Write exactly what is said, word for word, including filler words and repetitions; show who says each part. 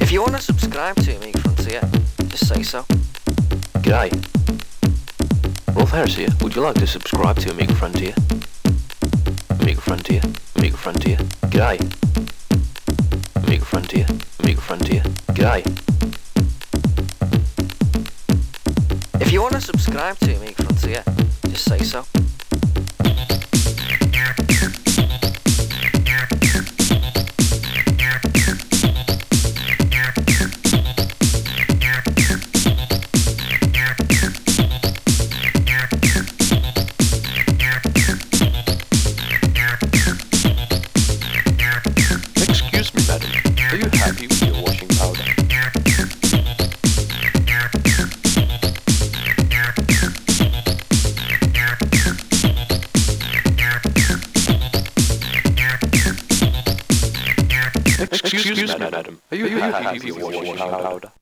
Speaker 1: If you want to subscribe to Amiga Frontier, just say so.
Speaker 2: G'day. Rolf Harris here. Would you like to subscribe to Amiga Frontier? Amiga Frontier, Amiga Frontier. G'day. Amiga Frontier, Amiga Frontier. G'day.
Speaker 1: If you want to subscribe to Amiga Frontier, just say so.
Speaker 2: Excuse me, madam. Are you happy with your washing powder? Excuse me, madam. Are you happy with your washing powder?